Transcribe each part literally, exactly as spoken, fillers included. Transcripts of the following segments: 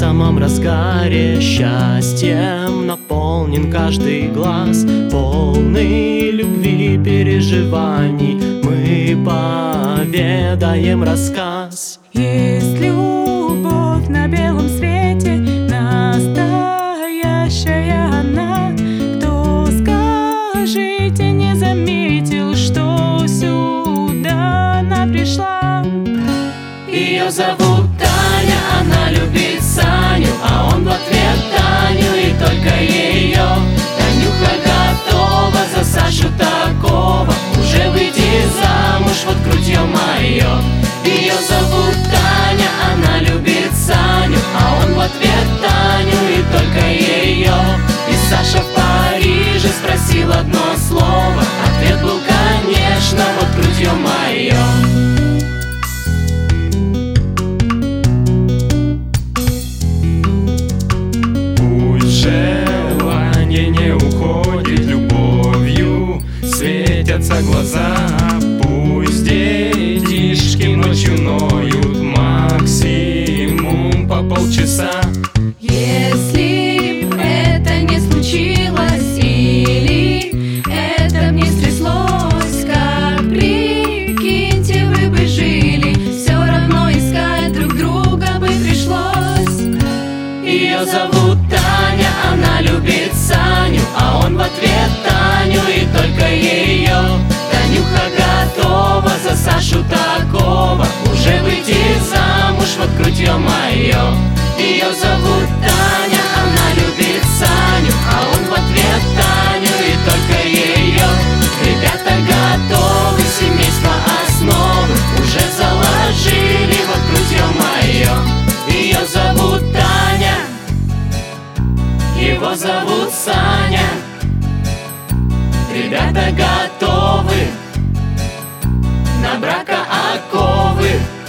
самом разгаре счастьем наполнен каждый глаз, полный любви, переживаний. Мы поведаем рассказ. Есть любовь на белом свете, настоящая она. Кто, скажите, не заметил, что сюда она пришла? Ее зовут Таня, она любит Саню, а он в ответ Таню, и только ее. Танюха готова за Сашу такого уже выйти замуж, вот круть ё-моё. Ее зовут Таня, она любит Саню, а он в ответ Таню, и только ее. И Саша в Париже спросил одно слово, ответ был, конечно, вот круть ё-моё. Желание не уходит, любовью светятся глаза. Пусть детишки ночью ноют, максимум по полчаса. Если б это не случилось, или это б не стряслось, как, прикиньте, вы бы жили, все равно искать друг друга бы пришлось. Ее зовут Таня, она любит Саню, а он в ответ Таню, и только ее. Танюха готова за Сашу такого уже выйти замуж, вот круть ё-моё. Ее зовут Таня, она любит Саню, а он в ответ Таню, и только ее. Ребята готовы, семейство основы уже заложили, вот круть ё-моё. Ее зовут Таня, его зовут Саня. Ребята готовы на бракооковы.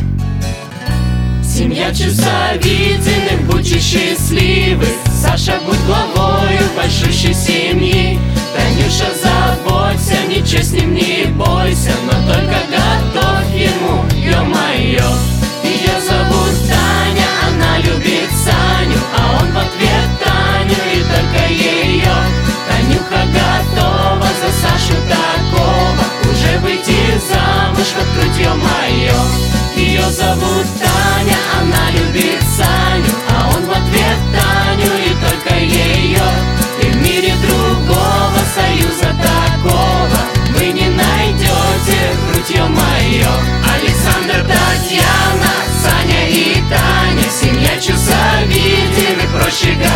Семья Чусовитиных, будьте счастливы. Саша, будь главою большущей семьи. Танюша, заботься, ничего с ним не бойся, но только готовь ему, ё-моё. Ее зовут Таня, она любит Саню, а он в ответ Таню, и только ее. Танюха готова за Сашу такого уже выйти замуж, вот круть ё-моё. Ее зовут Таня, она любит Саню, а он в ответ Таню, и только ее. И в мире другого союза такого вы не найдете, круть ё-моё. Александр, Татьяна, Саня и Таня, семья Чусовитиных, проще говоря.